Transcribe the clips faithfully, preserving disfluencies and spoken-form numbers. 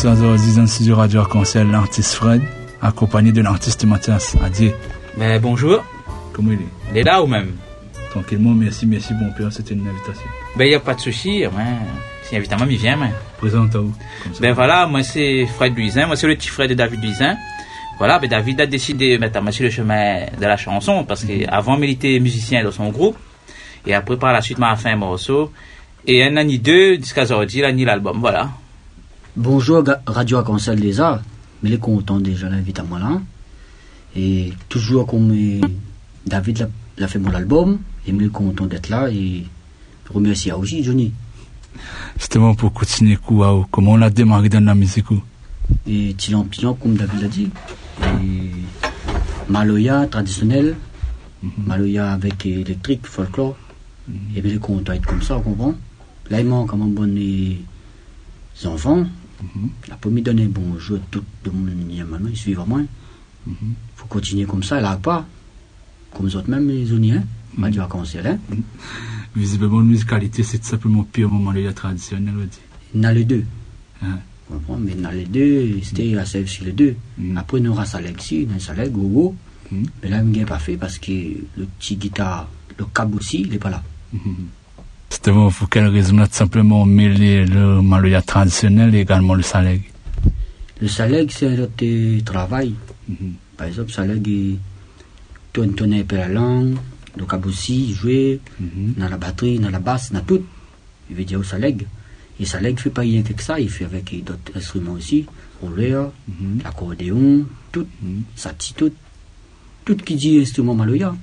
Ce soir, aujourd'hui, dans le studio Radio Arc-en-Ciel, l'artiste Fred, accompagné de l'artiste Mathias. Adieu. Ben, bonjour. Comment il est? Il est là ou même? Tranquillement, merci, merci, bon père, c'était une invitation. Ben, il n'y a pas de souci, hein. Si évidemment, il vient, mais. Présente-toi. Ben voilà, moi c'est Fred Luisin, moi c'est le petit frère de David Luisin. Voilà, ben David a décidé de mettre moi sur le chemin de la chanson, parce qu'avant, mm-hmm. il était musicien dans son groupe, et après, par la suite, m'a fait un morceau, et un an ni deux, jusqu'à aujourd'hui, il a ni l'album, voilà. Bonjour, Radio Arc-en-Ciel des Arts, mais il est content déjà, l'invite à moi là. Et toujours comme David l'a, l'a fait mon album, et il est content d'être là, et je remercie aussi, Johnny. Justement, pour continuer, quoi, comment on a démarré dans la musique? Et Tilan Pilan, comme David l'a dit, et Maloya traditionnel, mm-hmm. Maloya avec électrique, folklore, mm-hmm. et bien il est content d'être comme ça, on comprend. Là, il manque comme un bon les enfants, mm-hmm. il a pas mis donner bon jeu à tout le monde, maintenant, ils suivent moins. Il mm-hmm. faut continuer comme ça, il n'a pas, comme les autres, même les zoniens, mm-hmm. Radio Arc-en-Ciel, hein. Mm-hmm. Visiblement, la musicalité, c'est tout simplement pire moment de la traditionnelle. Il y a les deux. Ah. Mais il y a les deux, c'était assez sur les deux. Mm. Après, il y aura Saleg ici, il y a Saleg, Gogo. Mm. Mais là, il n'a pas fait parce que le petit guitare, le cab aussi, il n'est pas là. Mm-hmm. C'était bon, pour quelle raison là, tout simplement mêler le maloya traditionnel et également le Saleg? Le Saleg, c'est un autre travail. Mm-hmm. Par exemple, Saleg, il tourne, tourne un peu la langue. Le cabossi, jouer, mm-hmm. dans la batterie, dans la basse, dans tout. Il veut dire au Saleg. Et Saleg ne fait pas rien que ça, il fait avec d'autres instruments aussi, roller, mm-hmm. l'accordéon, tout, mm-hmm. ça tire tout. Tout qui dit instrument maloya.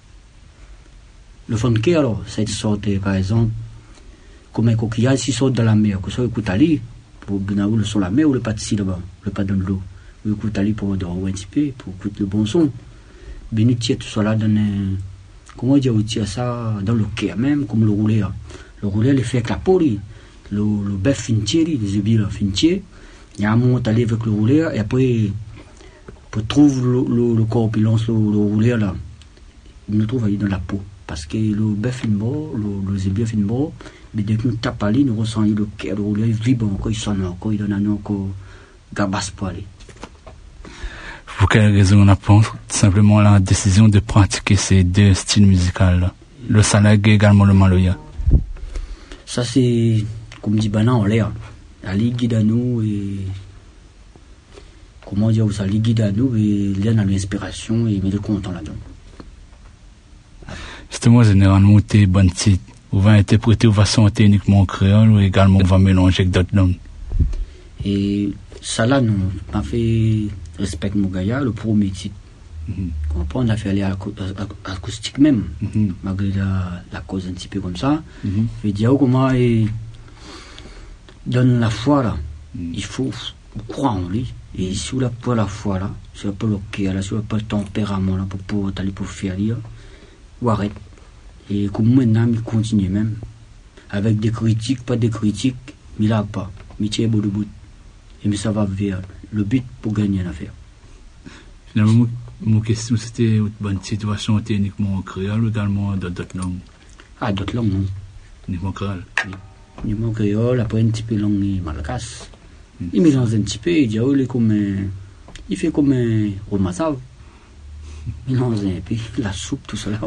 Le funky, alors, c'est sorte, par exemple, comme un coquillage, s'il sort de la mer, que ce soit le koutali, pour bien le son la mer ou le pas de si là-bas, le pas dans l'eau. Le koutali pour dormir un petit peu, pour écouter le bon son. Bien, tout ça là dans un. Comment dire, on tire ça dans le cœur même, comme le roulé. Le roulé, il fait avec la peau, le, le bœuf fintier, les ébis fintier. Il y a un moment, t'allais avec le roulé, et après, pour trouver le, le, le corps, puis lance le, le roulé, là, il nous trouve dans la peau. Parce que le bœuf fin bord, le, le zébir fin bord, mais dès que nous tapons, nous ressentons le cœur, le roulé, il vibre encore, il sonne encore, il donne un encore, gabasse pour aller. Pour quelle raison on a pris simplement la décision de pratiquer ces deux styles musicaux, le Saleg et également le maloya? Ça c'est, comme dit Bana en l'air, la ligue guide à nous et comment dire, ça ligue guide à nous et il y a l'inspiration et il est content là-dedans. Justement, généralement, tes bonnes titres, on va interpréter, on va chanter uniquement en créole ou également on va mélanger avec d'autres langues. Et ça là, nous, on a fait Respect Mougaya, le premier titre. Mm-hmm. On a fait aller à l'acoustique même, mm-hmm. malgré la, la cause un petit peu comme ça. Mm-hmm. Je veux dire, comment il donne la foi là, mm-hmm. il faut croire en lui. Et si on n'a pas la foi là, si on n'a pas le cœur là, si on n'a pas le tempérament là pour pouvoir aller pour faire lire, ou arrête. Et comme maintenant, il continue même. Avec des critiques, pas des critiques, mais il n'a pas. Mais il tient beau de bout. Et mais ça va vers le but pour gagner l'affaire. Finalement, mon question c'était, bonne titre, va chanter uniquement en créole ou également dans d'autres langues? Ah, d'autres langues, non. Uniquement créole? Oui. Uniquement créole, après un petit peu langue malgache. Mm. Il mélange un petit peu, il dit, oh, il est comme un, il fait comme un romassave. Il mélange un peu, la soupe, tout cela.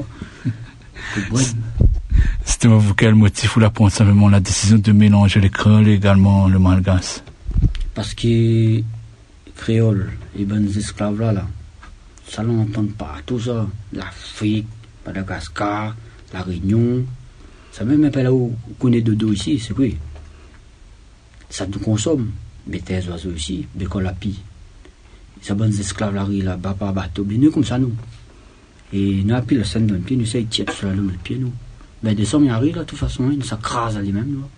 C'était pour quel motif vous la prendre simplement la décision de mélanger les créoles et également le malgache? Parce que créole, les bonnes esclaves là, là ça l'entend pas, tout ça, l'Afrique, Madagascar, la Réunion, ça même pas là où on connaît de dos ici, c'est quoi? Ça nous consomme, mais tes oiseaux aussi, mais qu'on la pille. Ces bonnes esclaves là, là, bas, bas, bateau, bien nous comme ça nous. Et nous appuyons la scène dans le pied, nous essayons de tirer sur la langue le pied nous. Ben des sommes y arrivent là, de toute façon, ils s'accrasent à lui-même nous.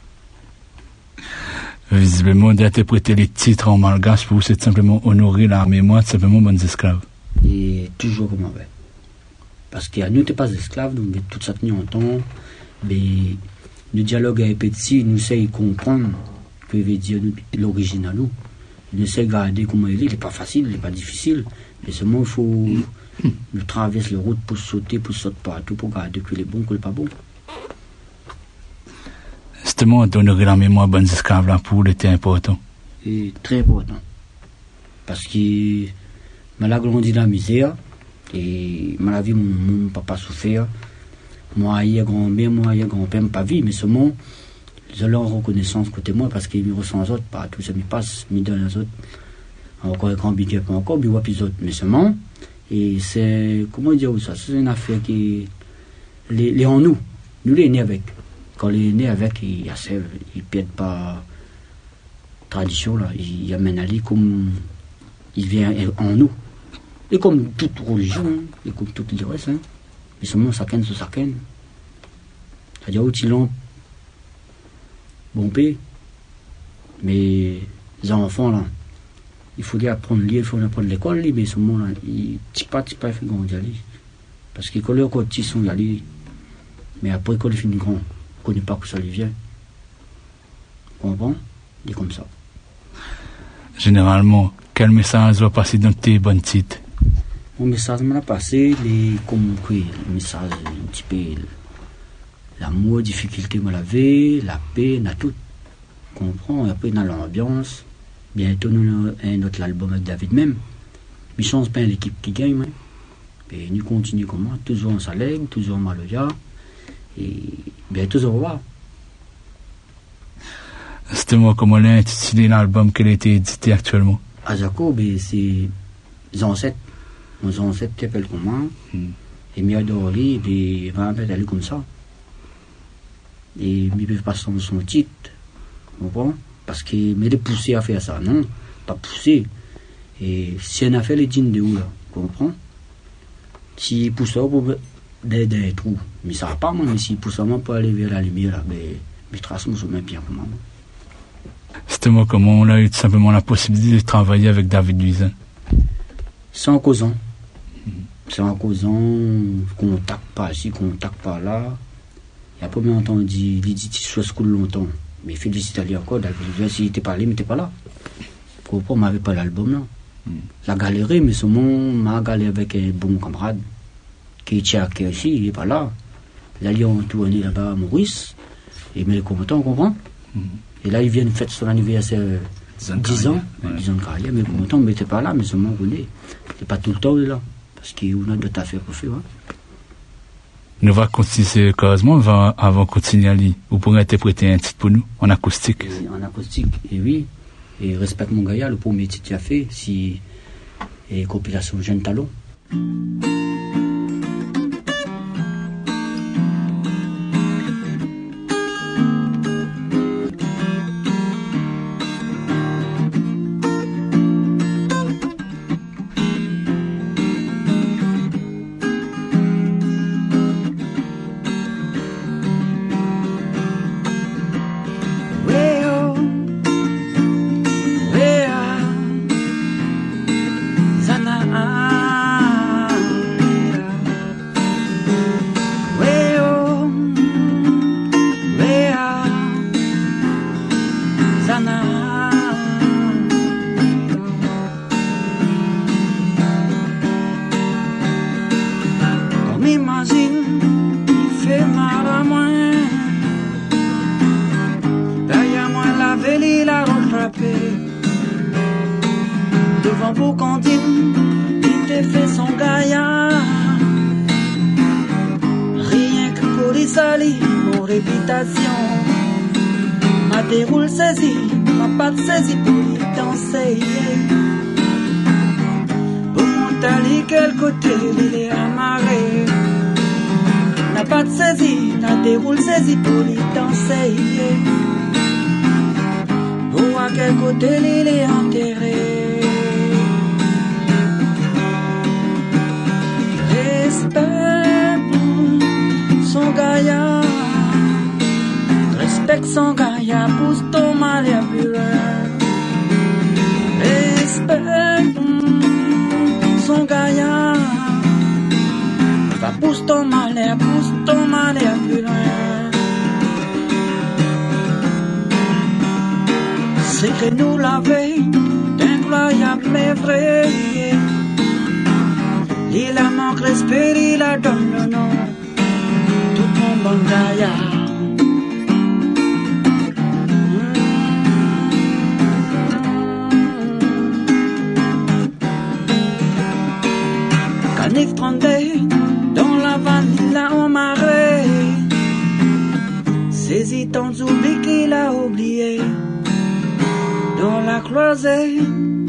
Visiblement, d'interpréter les titres en malgache pour vous, c'est simplement honorer la mémoire de simplement bonnes esclaves. Et toujours comme on veut. Parce que nous, n'étions pas esclaves, donc tout ça tenu en temps, mais nous dialoguons avec Petit, nous essayons de comprendre ce que veut dire l'origine à nous. Nous essayons de garder comment il est, il n'est pas facile, il n'est pas difficile, mais seulement il faut nous traverser la route pour sauter, pour sauter partout, pour garder que les bons, que les pas bons. Justement, d'honorer la mémoire bonnes esclaves là pour l'été important. c'est très important. Parce que m'a grandi dans la misère, et m'a vu mon, mon papa souffrir. Moi, il y a grand-mère, moi, il y a grand-père, pas vie, mais seulement, j'ai leur reconnaissance côté moi, parce qu'ils me ressentent les autres, pas tout ça me passe, me donne les autres. Encore un grand big up, encore, mais les autres, mais seulement. Et c'est, comment dire ça, c'est une affaire qui, les, les en nous, nous les nés avec. Quand les nés avec, ils ne perdent pas tradition, là, ils amènent à lui comme, il vient en nous. Et comme toute religion, et comme tout le reste, hein. Mais seulement chacun sur chacun. C'est-à-dire où ils l'ont bon paix. Mais les enfants, là, il faut apprendre à lire, il faut apprendre l'école, mais seulement, là, ils ne pas, ils pas fait grandir. Parce que quand les petits sont allés, mais après, quand ils finissent grand, on ne connaît pas que ça lui vient. On comprend? Il est comme ça. Généralement, quel message va passer dans tes bonnes titres? Mon message m'a passé, les, comme quoi, le message, un petit peu, l'amour, difficulté, me laver, la paix, na tout. Comprends, et après, dans l'ambiance, bientôt, nous avons un autre album avec David même. Mais je pense pas l'équipe qui gagne, mais, et nous continuons comme moi, toujours en Salègue, toujours en Maloya, et bientôt, on va voir. C'était moi, comment on a intitulé l'album qui a été édité actuellement? À Jacob, c'est Zancette. Mon Zancette t'appelle comment? Mm. Et Mia Dorli, et va aller comme ça. Et ils ne peuvent pas son, son titre. Vous comprenez? Parce que, mais les pousser à faire ça, non? Pas pousser. Et si on a fait les jeans de où, là? Vous comprenez? S'ils poussent ça pour des, des trous, mais ça va pas, moi, mais s'ils poussent ça pour aller vers la lumière, là, ben, mes traces, moi, sont même bien comment. C'était moi comment on a eu tout simplement la possibilité de travailler avec David Luisin. C'est en causant. Mm-hmm. C'est en causant, contact par ici, contact par là. Et après, on entend dit, il dit, tu sois school longtemps. Mais félicite lui encore, David Luisin, s'il était parlé, mais t'es pas là. Pourquoi on m'avait pas l'album là? Mm. La galerie, mais seulement, m'a galéré avec un bon camarade, qui est tchèque aussi, il est pas là. Là, ils ont tourné là-bas à Maurice, et mais les combattants, on comprend? Mm. Et là, ils viennent fêter son anniversaire dix ans, dix ans de carrière, mais pour autant, on n'était pas là, mais seulement on est. C'est pas tout le temps là, parce qu'on a d'autres affaires pour faire. Hein. Nous allons continuer sérieusement avant de continuer à lire. Vous pourrez interpréter un titre pour nous, en acoustique. Et en acoustique, et oui. Et Respecte mon Gaïa, le premier titre qu'il a fait, c'est et compilation Jeune Talon. Devant vos cantines, il te fait son gaillard. Rien que pour y salir, mon réputation. Ma déroule saisie, ma patte saisie pour y danser. Pour mon tali, quel côté il est amarré. La patte saisie, la déroule saisie pour y danser. Pour à quel côté il est enterré. Respecte son gaillard, respecte son gaillard, pousse ton mal à pureur. Respecte son gaillard, va pousse ton mal à, pousse ton mal à pureur. C'est que nous la veille, incroyable mais vrai. Il a manque respect, il a donne le nom. Tout mon bon gaillard. dix-neuf trente-deux, dans la vanille en marée. Saisis ton oubli qu'il a oublié, dans la croisée.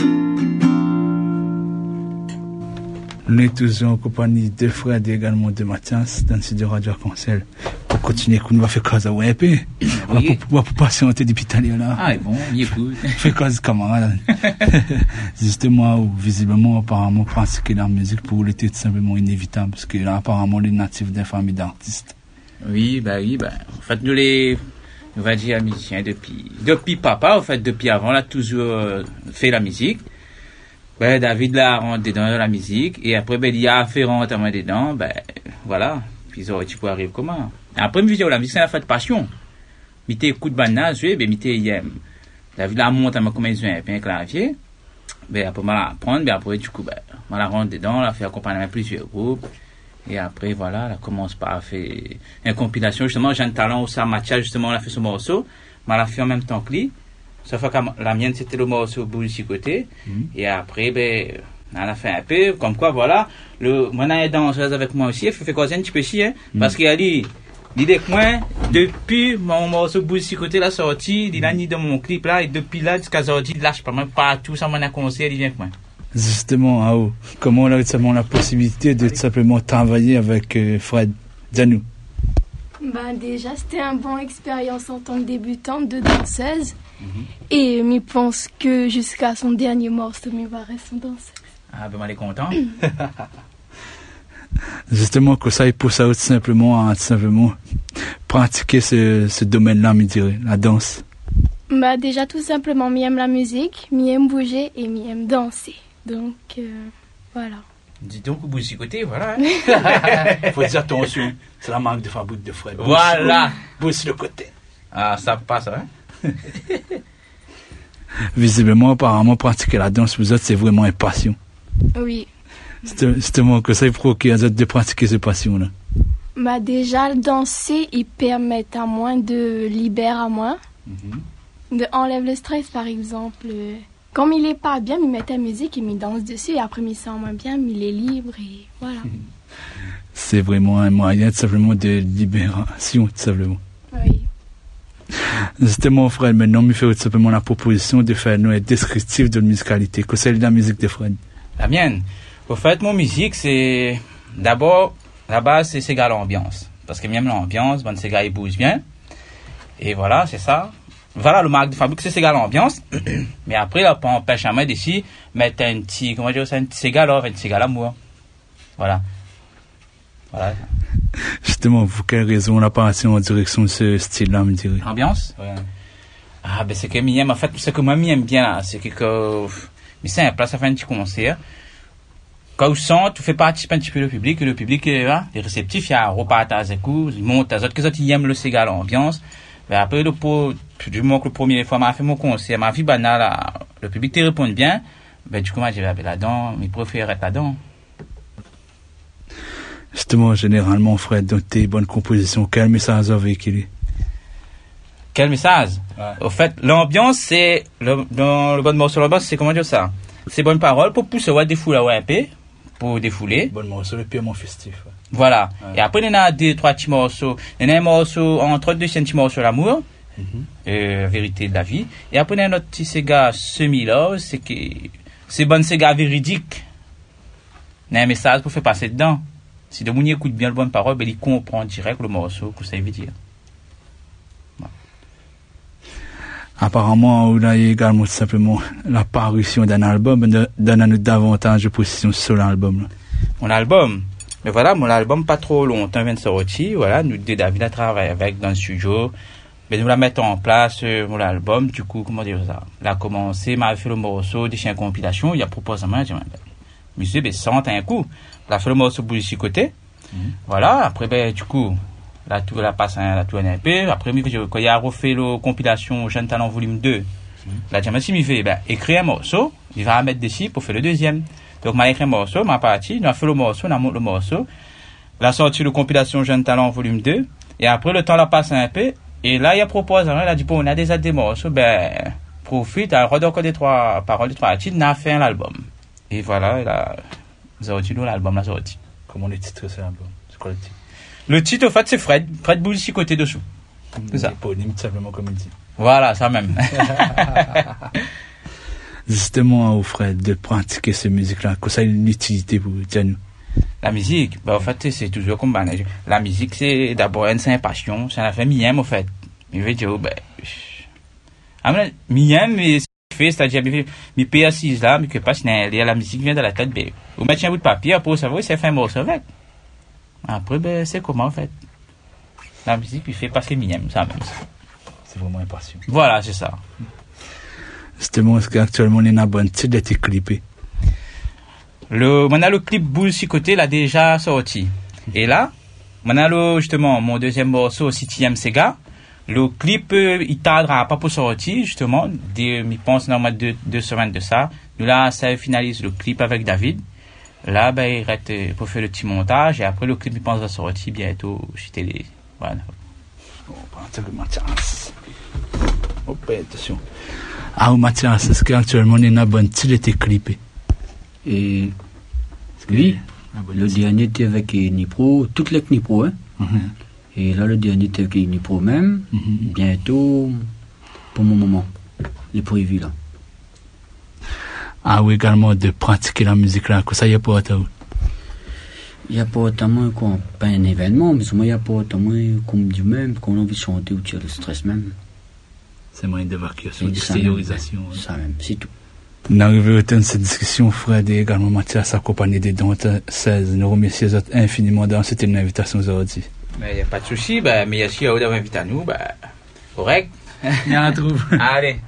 Nous sommes toujours en compagnie de Fred et également de Mathias dans le studio Radio Arc-en-Ciel. Pour continuer, qu'on va faire cause à W P. On va pour patienter depuis tout à l'heure là. Ah, bon, il écoute. Fait cause camarade. Justement, visiblement, apparemment, pratiquer la musique pour lui était tout simplement inévitable parce que là, apparemment, les natifs des familles d'artistes. Oui, bah oui, bah, en fait, nous les, on va dire, musiciens depuis, depuis papa, en fait, depuis avant, on a toujours euh, fait la musique. Ben, David l'a rentré dedans la musique, et après, ben, il y a fait rentrer dedans, ben, voilà. Puis, ça, tu peux arriver comment? Après, me vidéo, la musique, c'est la fait de passion. Mité écoute banana, je ben, mité, il aime. David l'a monté, comme il joue un clavier. Ben, après, on va apprendre, ben, après, du coup, ben, on la rentre dedans, on a fait accompagner plusieurs groupes. Et après, voilà, elle commence par faire une compilation. Justement, j'ai un talent aussi à Mathias, justement, on a fait ce morceau. Mais elle a fait en même temps que lui. Sauf que la mienne, c'était le morceau Boulsi côté. Mm-hmm. Et après, ben, elle a fait un peu, comme quoi, voilà. Le, moi, elle est danseuse avec moi aussi. Elle fait quoi, un petit peu chier, hein. Mm-hmm. Parce qu'il a dit, l'idée que moi, depuis mon morceau Boulsi côté, la sortie, il a mis dans mon clip là, et depuis là, jusqu'à sortie, il lâche pas même partout, ça m'en a conseillé, il vient avec moi. Justement, ah, oh, comment on a eu la possibilité de tout simplement travailler avec euh, Fred? Dis-nous. Ben, déjà, c'était une bonne expérience en tant que débutante de danseuse. Mm-hmm. Et je pense que jusqu'à son dernier morceau, il va rester danseuse. Ah, ben, on est content. Justement, que ça, il pousse ça tout simplement à tout simplement pratiquer ce, ce domaine-là, je dirais, la danse. Ben, déjà, tout simplement, j'aime la musique, j'aime bouger et j'aime danser. Donc, euh, voilà. Dis donc, au bout du côté, voilà. Il faut dire attention, c'est la marque de fabrique de Fred. Voilà. Bouge le côté. Ah, ça passe, hein. Visiblement, apparemment, pratiquer la danse, vous autres, c'est vraiment une passion. Oui. C'est justement que ça provoque à de pratiquer cette passion-là. Bah, déjà, danser, il permet à moi de libérer à moi, mm-hmm. de enlever le stress, par exemple. Comme il est pas bien, il met la musique, il me danse dessus, et après, il sent moins bien, il est libre, et voilà. C'est vraiment un moyen, tout simplement, de libération, tout simplement. Oui. C'était mon frère, maintenant, il fait tout simplement la proposition de faire un descriptif de la musicalité. Que c'est la musique de Fred? La mienne. Au fait, mon musique, c'est, d'abord, la base, c'est Sega l'ambiance. Parce que même l'ambiance, bon, Sega, il bouge bien. Et voilà, c'est ça. Voilà, le marque de fabrique, c'est Sega l'ambiance. Mais après, là, on empêche à moi d'ici, mettre un petit, comment dire ça, un petit Sega love, un petit Sega l'amour. Voilà. Voilà. Justement, pour quelle raison on a passé en direction de ce style-là, me dirais? Ambiance? Ouais. Ah, ben, c'est que j'aime, en fait, ce que moi, j'aime bien, là, c'est que, que, mais c'est un place à faire un petit concert. Quand on sent, tu fais participer un petit peu le public, et le public est là, il est réceptif, il y a un repas à ta zécou, il monte à autres, que autres, ils aiment le Sega l'ambiance. Mais après, le pot, du moment que la première fois, m'a fait mon concert, ma vie banale, là, le public te répond bien, ben, du coup, moi, j'ai dit, là-dedans, mes préférés être là-dedans. Justement, généralement, Fred, dans tes bonnes compositions, quel message a véhiculé? Quel message? Ouais. Au fait, l'ambiance, c'est, le, dans le bon morceau, l'ambiance, c'est comment dire ça? C'est bonnes paroles pour pousser, ouais, défouler, ouais, un peu, pour défouler. Bon morceau, le purement festif. Ouais. Voilà. Ouais. Et après, il y en a deux, trois petits morceaux. Il y en a un morceau, entre deux, c'est un petit morceau l'amour, mm-hmm. euh, la vérité de la vie. Et après, il y a un autre petit Sega semi-là, c'est que, c'est bon Sega véridique. Il y a un message pour faire passer dedans. Si le monde écoute bien le bonne parole, ben, il comprend direct le morceau que ça veut dire. Voilà. Apparemment, on a également tout simplement la parution d'un album, donnant davantage de positions sur l'album. Là. Mon album, mais voilà, mon album pas trop longtemps vient de sortir, voilà, nous deux David a travaillé avec dans le studio, mais nous la mettons en place, euh, mon album, du coup, comment dire ça, il a commencé, m'a fait le morceau, des chiens compilation, il a proposé à moi, j'ai dit, monsieur, ben, ça un coup, il a fait le morceau pour ici côté, mm-hmm. Voilà, après, ben, du coup, la tour, la passe, la tourne un peu, après, quand il a refait la compilation Jeune Talent volume deux, mm-hmm. Là, j'ai dit, il fait, ben, écrire un morceau, il va mettre dessus pour faire le deuxième. Donc, m'a écrit un morceau, m'a parti, il a fait le morceau, il a monté le morceau, il a sorti la compilation Jeune Talent volume deux, et après, le temps l'a passé un peu, et là, il a proposé, il a dit, bon, on a déjà des morceaux, ben, profite, alors, encore des trois paroles, des trois titres, on a fait un album. Et voilà, il a, sorti nous l'album là sorti. Comment on est titré cet album? C'est quoi le titre? Le titre au fait c'est Fred, Fred Boulle ici côté dessous. C'est ça. Éponyme, simplement comme il dit. Voilà, ça même. Justement, au Fred, de pratiquer cette musique-là, que ça a une utilité pour nous? La musique, bah, en fait, c'est toujours comme, bah, la musique, c'est d'abord une simple passion, c'est un affaire mienne, en fait. Je veux dire, bah, mienne, mais fait, c'est-à-dire, mes pays assises là, mais que pas, la musique vient de la tête, ben, vous mettez un bout de papier, après, ça va, c'est fait un morceau avec. Après, ben, c'est comment, en fait? La musique, il fait parce que mienne, ça même. C'est vraiment une passion. Voilà, c'est ça. Justement, est-ce qu'actuellement, on est en bonne titre d'être clippé? Le, on a le clip Boule si côté, là, déjà sorti. Et là, on a le, justement, mon deuxième morceau, City M Sega. Le clip, euh, il tardera pas pour sortir, justement. Des, je pense, normalement, deux, deux semaines de ça. Nous, là, ça finalise le clip avec David. Là, ben, il reste pour faire le petit montage. Et après, le clip, il pense, va sortir bientôt chez télé. Voilà. Bon, partir de Mathias. Hop, attention. Ah, Mathias, est-ce qu'actuellement, on est en bonne titre d'être clippé? Et oui, le dernier était avec Nipro, toutes les Nipro, hein. Mm-hmm. Et là, le dernier était avec Nipro même, mm-hmm. Bientôt, pour mon moment, les prévus là. Ah oui, également de pratiquer la musique là, que ça y a pas autant. Il n'y a pas autant quoi, pas un événement, mais il n'y a pas autant comme du même, qu'on a envie de chanter ou tirer le stress même. C'est moyen d'évacuation, d'extériorisation. Ça même, c'est tout. Nous arrivons au terme de cette discussion, Fred et également Mathias, accompagné des dons seize. Nous remercions les autres infiniment d'avoir accepté une invitation aujourd'hui. Mais il n'y a pas de souci, bah, mais si vous avez invité à nous, bah, correct. Il y a un trou. Allez.